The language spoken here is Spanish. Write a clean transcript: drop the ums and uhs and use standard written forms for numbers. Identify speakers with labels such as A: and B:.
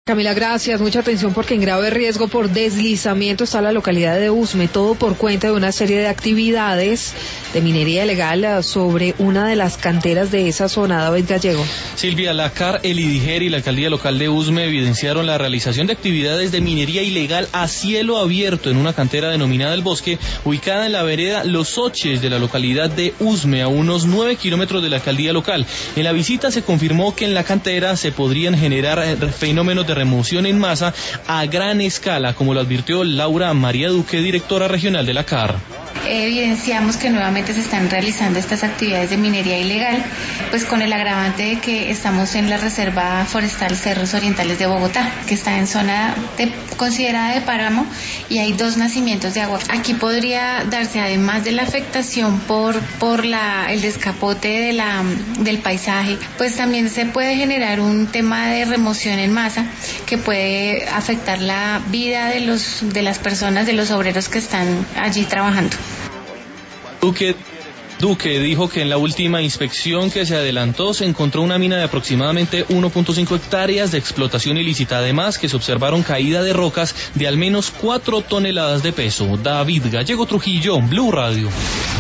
A: Camila, gracias. Mucha atención porque en grave riesgo por deslizamiento está la localidad de Usme, todo por cuenta de una serie de actividades de minería ilegal sobre una de las canteras de esa zona. David Gallego.
B: Silvia, la CAR, el IDIGER y la alcaldía local de Usme evidenciaron la realización de actividades de minería ilegal a cielo abierto en una cantera denominada El Bosque, ubicada en la vereda Los Oches de la localidad de Usme, a unos 9 kilómetros de la alcaldía local. En la visita se confirmó que en la cantera se podrían generar fenómenos de remoción en masa a gran escala, como lo advirtió Laura María Duque, directora regional de la CAR.
C: Evidenciamos que nuevamente se están realizando estas actividades de minería ilegal, pues con el agravante de que estamos en la Reserva Forestal Cerros Orientales de Bogotá, que está en zona considerada de páramo y hay 2 nacimientos de agua. Aquí podría darse, además de la afectación por el descapote del paisaje, pues también se puede generar un tema de remoción en masa que puede afectar la vida de las personas, de los obreros que están allí trabajando.
B: Duque dijo que en la última inspección que se adelantó se encontró una mina de aproximadamente 1.5 hectáreas de explotación ilícita, además que se observaron caída de rocas de al menos 4 toneladas de peso. David Gallego Trujillo, Blue Radio.